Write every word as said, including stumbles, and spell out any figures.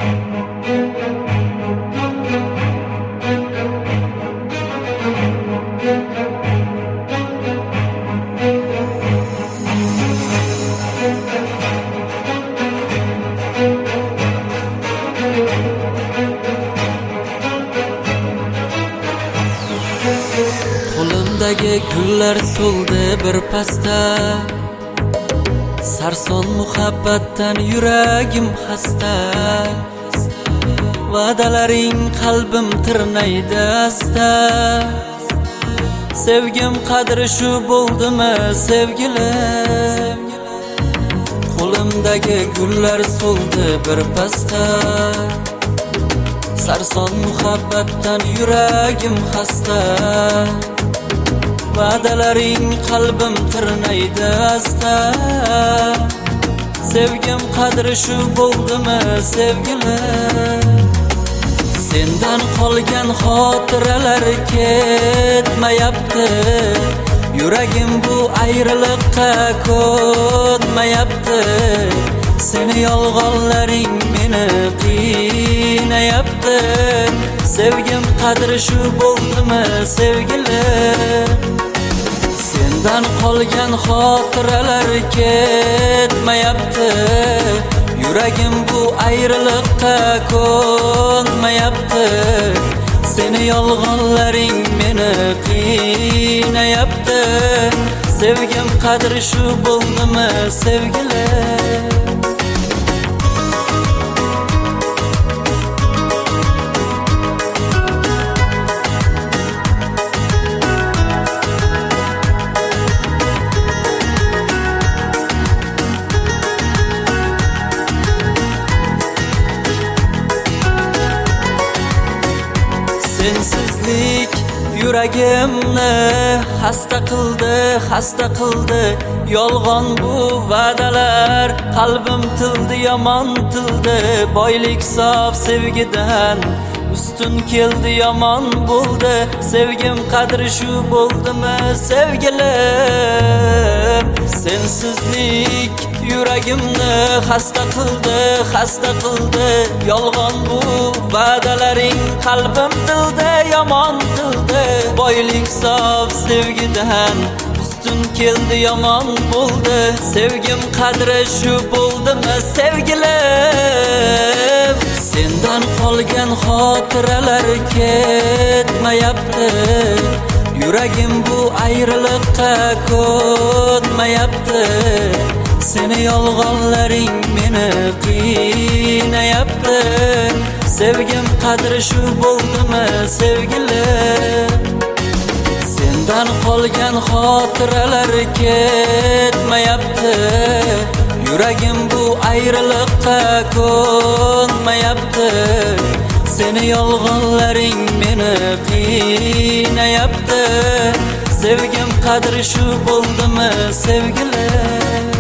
Qo'limdagi gullar so'ldi bir pasda, sarson muhabbatdan yuragim xasta. Va'dalaring qalbim tirnaydi asta. Sevgim qadri shu bo'ldimi sevgilim? Qo'limdagi gullar so'ldi bir pasda, sarson muhabbatdan yuragim xasta. Va'dalaring qalbim tirnaydi asta. Sevgim qadri shu bo'ldimi sevgilim? Sendan qolgan xotiralar ketmayapti. Yuragim bu ayriliqqa ko'nmayapti. Seni yolg'onlaring meni qiynayapti. Sevgim qadri shu bo'ldimi sevgilim? Sendan qolgan xotiralar ketmayapti. Yuragim bu ayriliqqa ko'nmayapti. Seni yolg'onlaring meni qiynayapti. Sevgim qadri shu bo'ldimi sevgilim? Sensizlik yuragimni xasta qildi, xasta qildi. Yolg'on bu va'dalar, qalbim tildi, yomon tildi. Boylik sof sevgidan ustun keldi, yomon bo'ldi. Sevgim qadri shu bo'ldimi sevgilim? Sensizlik yuragimni xasta qildi, xasta qildi. Yolg'on bu va'dalaring, qalbim tildi, yomon tildi. Boylik sof sevgidan ustun keldi, yomon bo'ldi. Sevgim qadri shu bo'ldimi sevgilim? Sendan qolgan xotiralar ketmayapti. Yuragim bu ayriliqqa ko'nmayapti. Seni yolg'onlaring meni qiynayapti. Sevgim qadri shu bo'ldimi sevgilim? Sendan qolgan xotiralar ketmayapti. Yuragim bu ayriliqqa ko'nmayapti. Seni yolg'onlaring meni qiynayapti. Sevgim qadri shu bo'ldimi sevgilim?